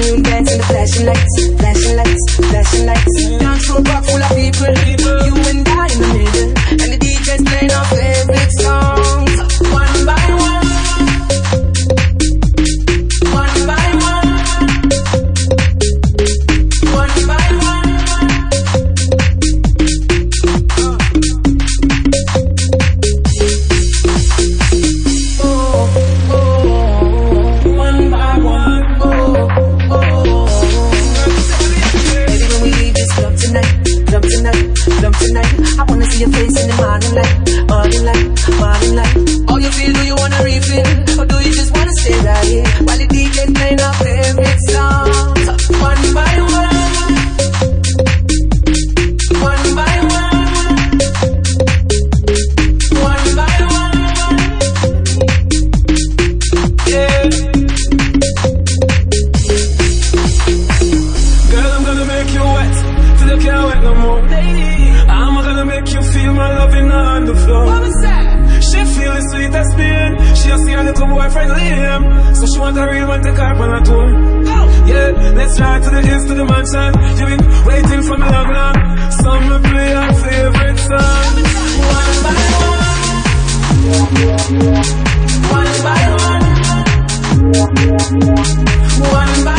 you dance in the flashing lights, flashing lights, flashing lights. Dance floor park full of people, you and I in the middle, and the DJ's playing our favorite songs. One by one, one by one, one by one. One by one. Baby, when we leave this club tonight, club tonight, club tonight, I wanna see your face in the morning light, morning light, morning light. How you feel? Do you wanna refill, or do you just wanna stay right here while the DJ's playing our favorite songs? One by one, one by one, one by one. Yeah. Girl, I'm gonna make you wet till you can't wet no more. I'm gonna make you feel my loving on the floor. She feel the sweetest pain. She a see her little boyfriend Liam, so she want a real one to take her on a tour. Yeah, let's ride to the hills, to the mansion. You've been waiting for me long, long. Summer play our favorite song. One by one, one by one, one by